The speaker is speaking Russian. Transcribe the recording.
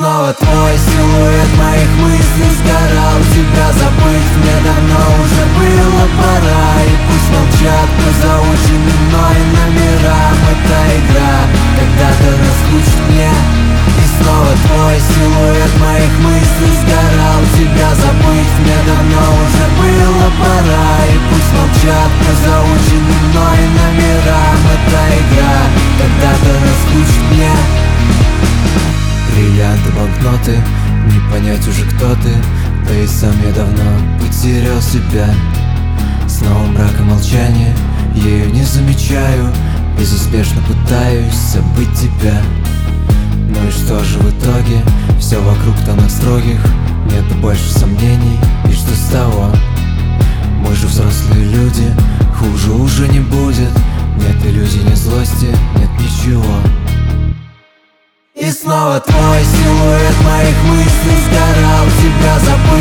снова твой силуэт моих мыслей сгорал. Тебя забыть мне давно уже было пора. И пусть молчат по заученным мной номерам. Это игра, когда-то наскучит мне. И снова твой силуэт моих мыслей сгорал. Тебя забыть мне давно уже было пора. И пусть молчат по заученным мной номерам. Это игра, когда-то наскучит мне. Бриллианты, банкноты, не понять уже кто ты. Да и сам я давно потерял себя. Снова мрак и молчание, ею не замечаю. Безуспешно пытаюсь забыть тебя. Ну и что же в итоге? Все вокруг тонах строгих. Нету больше сомнений, и что с того? Мы же взрослые люди, хуже уже не будет. Нет иллюзий, нет злости, нет ничего. И снова твой силуэт моих мыслей сгорал. Тебя забыть